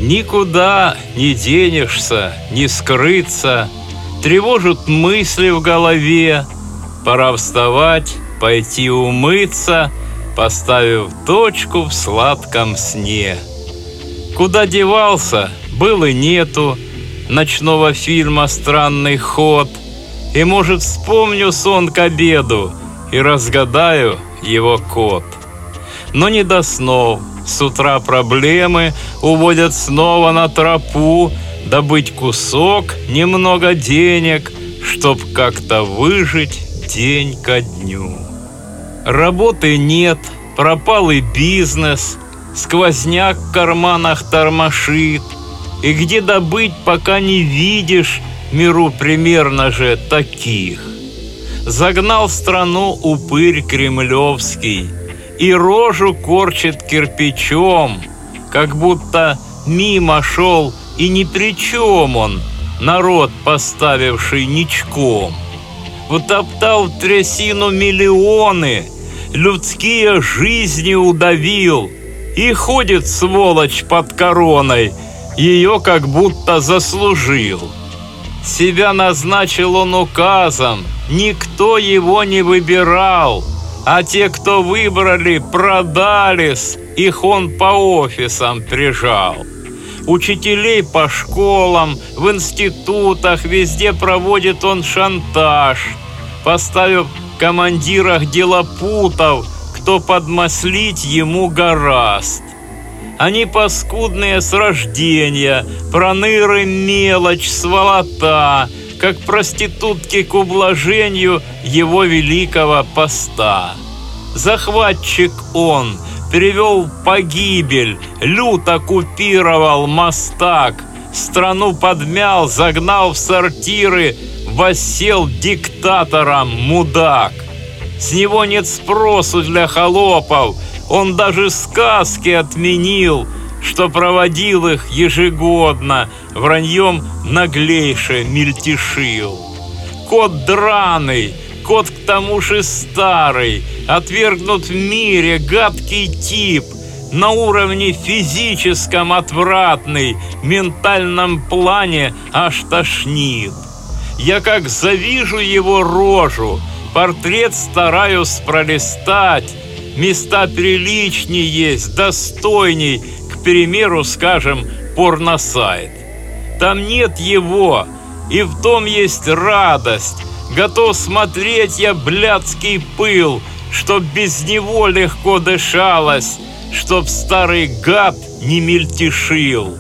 Никуда не денешься, не скрыться, тревожат мысли в голове. Пора вставать, пойти умыться, поставив точку в сладком сне. Куда девался, был и нету ночного фильма «Странный ход». И, может, вспомню сон к обеду и разгадаю его код. Но не до снов, с утра проблемы уводят снова на тропу, добыть кусок, немного денег, чтоб как-то выжить день ко дню. Работы нет, пропал и бизнес, сквозняк в карманах тормошит. И где добыть, пока не видишь, миру примерно же таких. Загнал страну упырь кремлевский и рожу корчит кирпичом, как будто мимо шел и ни при чем он, народ, поставивший ничком. Утоптал в трясину миллионы, людские жизни удавил, и ходит сволочь под короной, ее как будто заслужил. Себя назначил он указом, никто его не выбирал, а те, кто выбрали, продались, их он по офисам прижал. Учителей по школам, в институтах, везде проводит он шантаж, поставив в командирах делопутов, кто подмаслить ему гораст. Они паскудные с рождения, проныры мелочь, сволота, как проститутки к ублажению его великого поста. Захватчик он, привел в погибель, люто оккупировал мастак, страну подмял, загнал в сортиры, воссел диктатором мудак. С него нет спросу для холопов, он даже сказки отменил, что проводил их ежегодно, враньем наглейше мельтешил. Кот драный, кот к тому же старый, отвергнут в мире гадкий тип, на уровне физическом отвратный, ментальном плане аж тошнит. Я как завижу его рожу, портрет стараюсь пролистать, места приличней есть, достойней, к примеру, скажем, порносайт. Там нет его, и в том есть радость. Готов смотреть я блядский пыл, чтоб без него легко дышалось, чтоб старый гад не мельтешил.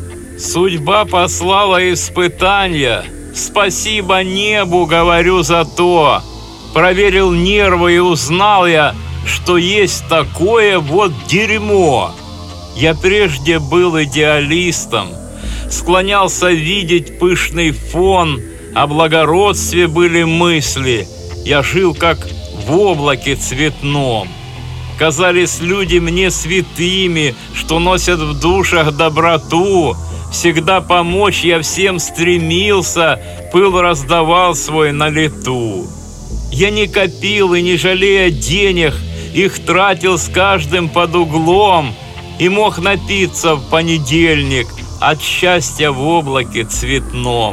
Судьба послала испытания, спасибо небу, говорю, за то. Проверил нервы и узнал я, что есть такое вот дерьмо. Я прежде был идеалистом, склонялся видеть пышный фон, о благородстве были мысли. Я жил как в облаке цветном. Казались люди мне святыми, что носят в душах доброту. Всегда помочь я всем стремился, пыл раздавал свой на лету. Я не копил и, не жалея денег, их тратил с каждым под углом и мог напиться в понедельник от счастья в облаке цветном.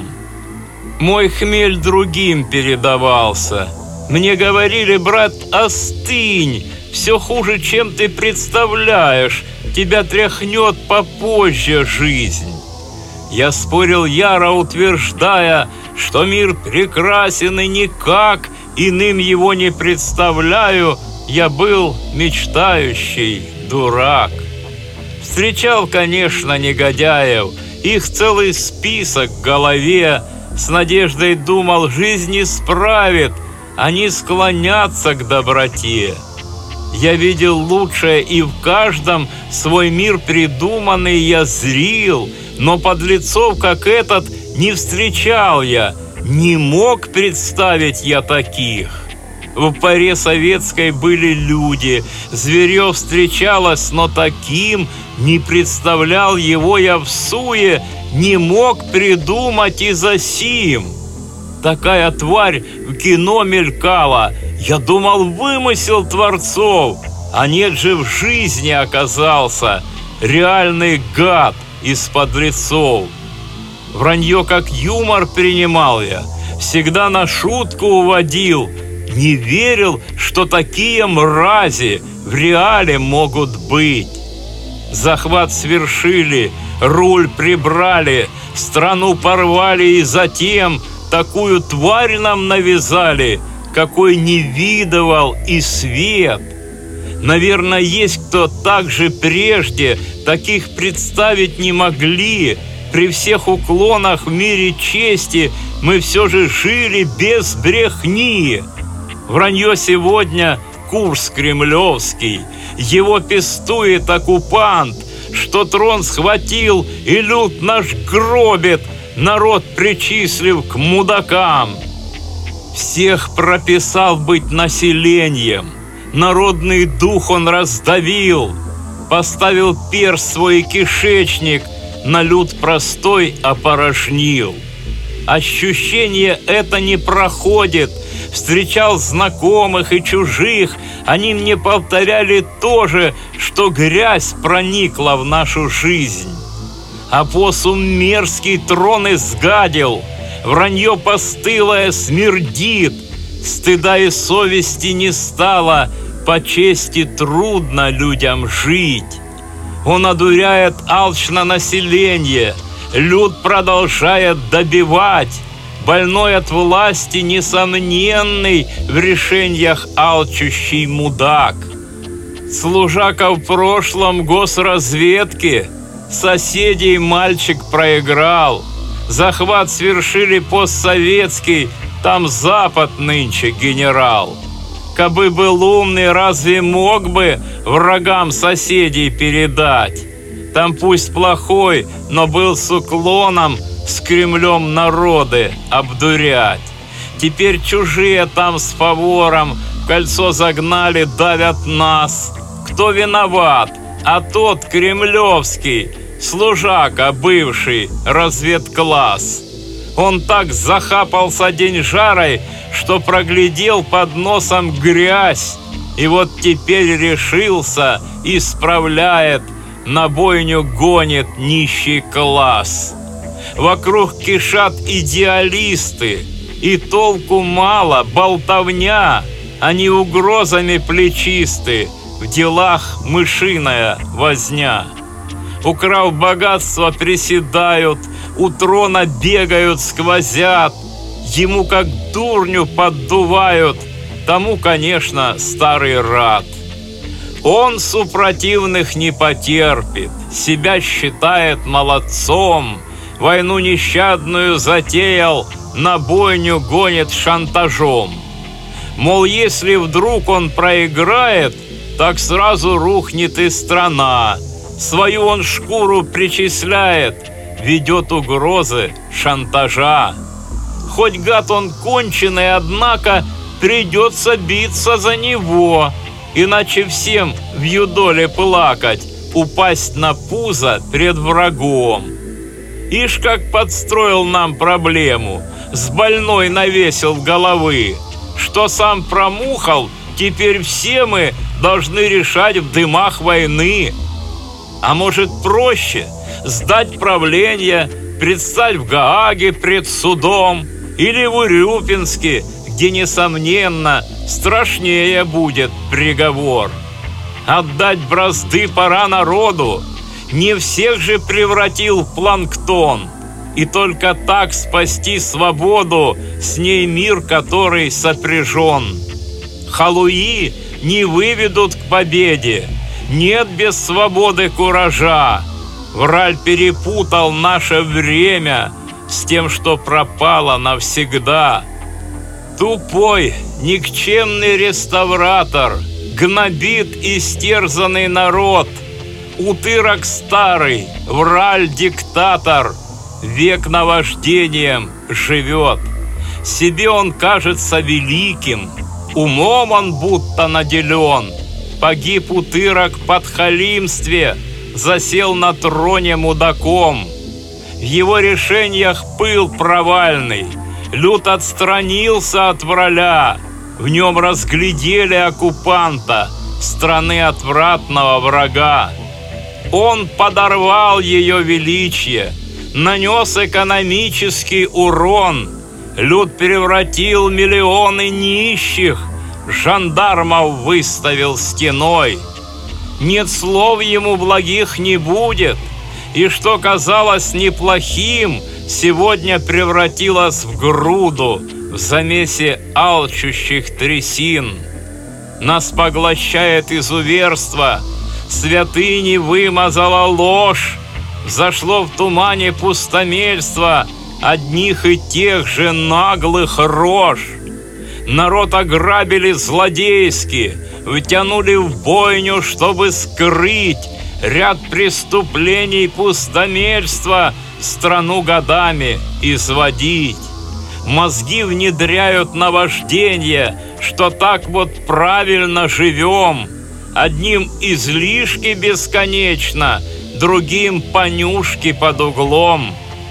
Мой хмель другим передавался. Мне говорили: брат, остынь, все хуже, чем ты представляешь, тебя тряхнет попозже жизнь. Я спорил яро, утверждая, что мир прекрасен и никак иным его не представляю. Я был мечтающий дурак. Встречал, конечно, негодяев, их целый список в голове. С надеждой думал, жизнь исправит, они склонятся к доброте. Я видел лучшее, и в каждом свой мир придуманный я зрил, но подлецов, как этот, не встречал я, не мог представить я таких. В паре советской были люди, зверье встречалось, но таким не представлял его я в суе, не мог придумать и за сим. Такая тварь в кино мелькала, я думал, вымысел творцов, а нет же, в жизни оказался реальный гад, из подлецов. Вранье как юмор принимал я, всегда на шутку уводил, не верил, что такие мрази в реале могут быть. Захват свершили, руль прибрали, страну порвали и затем такую тварь нам навязали, какой не видывал и свет. Наверное, есть кто так же прежде, таких представить не могли. При всех уклонах в мире чести мы все же жили без брехни. Вранье сегодня курс кремлевский, его пестует оккупант, что трон схватил и люд наш гробит, народ причислив к мудакам. Всех прописал быть населением, народный дух он раздавил, поставил перст свой кишечник, на люд простой опорожнил. Ощущение это не проходит, встречал знакомых и чужих, они мне повторяли то же, что грязь проникла в нашу жизнь. Опоссум мерзкий трон изгадил, вранье постылое смердит, стыда и совести не стало, по чести трудно людям жить. Он одуряет алчно население, люд продолжает добивать, больной от власти несомненный в решениях алчущий мудак. Служака в прошлом госразведки, соседей мальчик проиграл, захват свершили постсоветский, там Запад нынче генерал. Кабы был умный, разве мог бы врагам соседей передать? Там пусть плохой, но был с уклоном с Кремлем народы обдурять. Теперь чужие там с фавором в кольцо загнали, давят нас. Кто виноват? А тот кремлевский, служака бывший, разведкласс. Он так захапался деньжарой, что проглядел под носом грязь, и вот теперь решился, исправляет, на бойню гонит нищий класс. Вокруг кишат идеалисты, и толку мало, болтовня, они угрозами плечисты, в делах мышиная возня. Украв богатство, приседают, у трона бегают, сквозят, ему как дурню поддувают, тому, конечно, старый рад. Он супротивных не потерпит, себя считает молодцом, войну нещадную затеял, на бойню гонит шантажом. Мол, если вдруг он проиграет, так сразу рухнет и страна. Свою он шкуру причисляет, ведет угрозы шантажа. Хоть гад он конченый, однако придется биться за него, иначе всем в юдоле плакать, упасть на пузо пред врагом. Ишь, как подстроил нам проблему, с больной навесил головы, что сам промухал, теперь все мы должны решать в дымах войны. А может проще сдать правление, предстать в Гааге пред судом или в Урюпинске, где, несомненно, страшнее будет приговор. Отдать бразды пора народу, не всех же превратил в планктон, и только так спасти свободу, с ней мир, который сопряжен. Халуи не выведут к победе, нет без свободы куража. Враль перепутал наше время с тем, что пропало навсегда. Тупой, никчемный реставратор гнобит истерзанный народ. Утырок старый, враль диктатор, век наваждением живет. Себе он кажется великим, умом он будто наделен. Погиб утырок в подхалимстве, засел на троне мудаком. В его решениях пыл провальный, люд отстранился от враля, в нем разглядели оккупанта, страны отвратного врага. Он подорвал ее величие, нанес экономический урон. Люд превратил миллионы нищих, жандармов выставил стеной. Нет слов ему благих не будет, и что казалось неплохим, сегодня превратилось в груду, в замесе алчущих трясин. Нас поглощает изуверство, святыни вымазала ложь, зашло в тумане пустомельство одних и тех же наглых рож. Народ ограбили злодейски, втянули в бойню, чтобы скрыть ряд преступлений пустомельства, страну годами изводить. Мозги внедряют наваждение, что так вот правильно живем. Одним излишки бесконечно, другим понюшки под углом.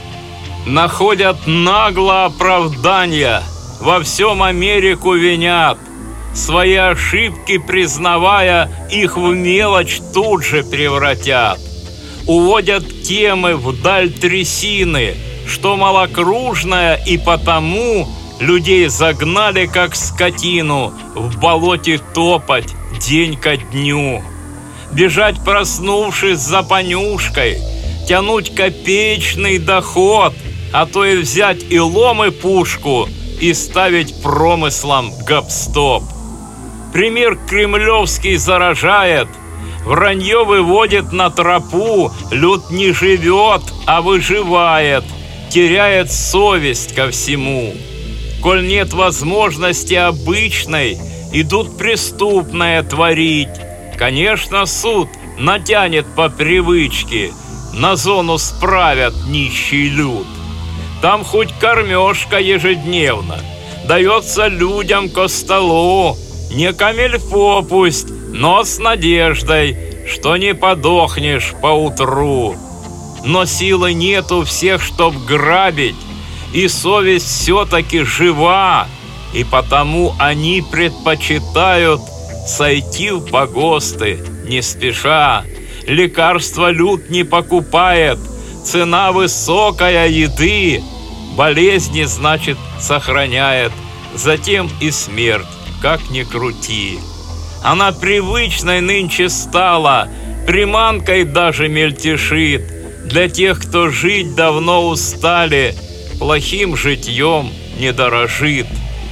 Находят нагло оправдания, во всем Америку винят. Свои ошибки признавая, их в мелочь тут же превратят. Уводят темы вдаль трясины, что малокружная, и потому людей загнали, как скотину, в болоте топать день ко дню. Бежать, проснувшись за понюшкой, тянуть копеечный доход, а то и взять и лом, и пушку, и ставить промыслом гоп-стоп. Пример кремлевский заражает, вранье выводит на тропу, люд не живет, а выживает, теряет совесть ко всему. Коль нет возможности обычной, идут преступное творить. Конечно, суд натянет по привычке, на зону справят нищий люд. Там хоть кормежка ежедневно, дается людям ко столу, не камильфо пусть, но с надеждой, что не подохнешь поутру. Но силы нет у всех, чтоб грабить, и совесть все-таки жива, и потому они предпочитают сойти в погосты не спеша. Лекарства люд не покупает, цена высокая еды, болезни, значит, сохраняет, затем и смерть, как ни крути. Она привычной нынче стала, приманкой даже мельтешит. Для тех, кто жить давно устали, плохим житьем не дорожит.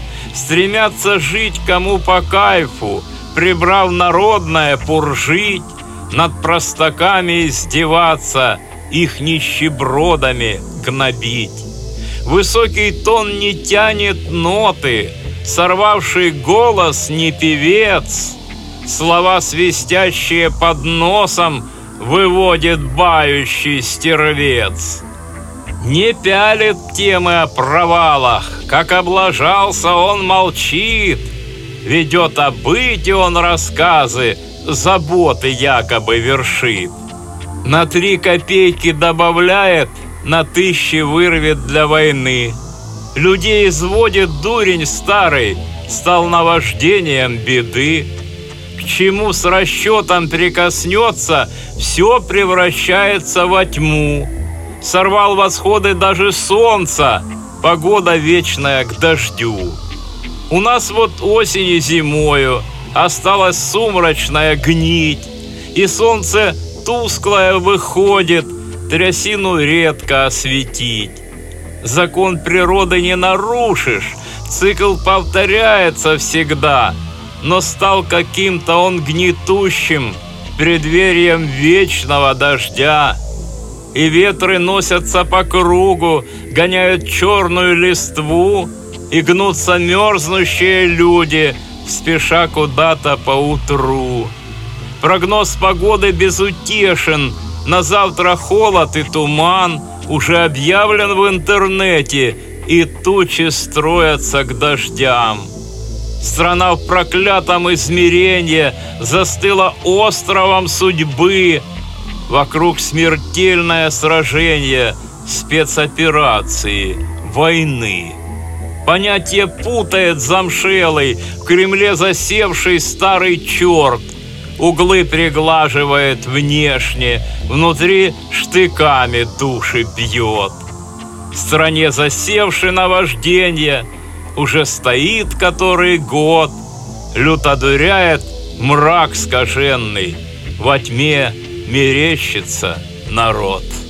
Стремятся жить кому по кайфу, прибрав народное пуржить, над простаками издеваться, их нищебродами гнобить. Высокий тон не тянет ноты, сорвавший голос не певец, слова, свистящие под носом, выводит бающий стервец. Не пялит темы о провалах, как облажался, он молчит, ведет о быте он рассказы, заботы якобы вершит. На 3 копейки добавляет, на 1000 вырвет для войны. Людей изводит дурень старый, стал наваждением беды. К чему с расчетом прикоснется, все превращается во тьму. Сорвал восходы даже солнца, погода вечная к дождю. У нас вот осень и зимою осталась сумрачная гнить, и солнце тусклое выходит, трясину редко осветить. Закон природы не нарушишь, цикл повторяется всегда, но стал каким-то он гнетущим, преддверием вечного дождя. И ветры носятся по кругу, гоняют черную листву, и гнутся мерзнущие люди, спеша куда-то поутру. Прогноз погоды безутешен, на завтра холод и туман уже объявлен в интернете, и тучи строятся к дождям. Страна в проклятом измерении застыла островом судьбы. Вокруг смертельное сражение, спецоперации, войны. Понятие путает замшелый, в Кремле засевший старый черт. углы приглаживает внешне, внутри штыками души бьет. В стране засевший наважденье уже стоит который год, люто одуряет мрак скаженный, во тьме мерещится народ.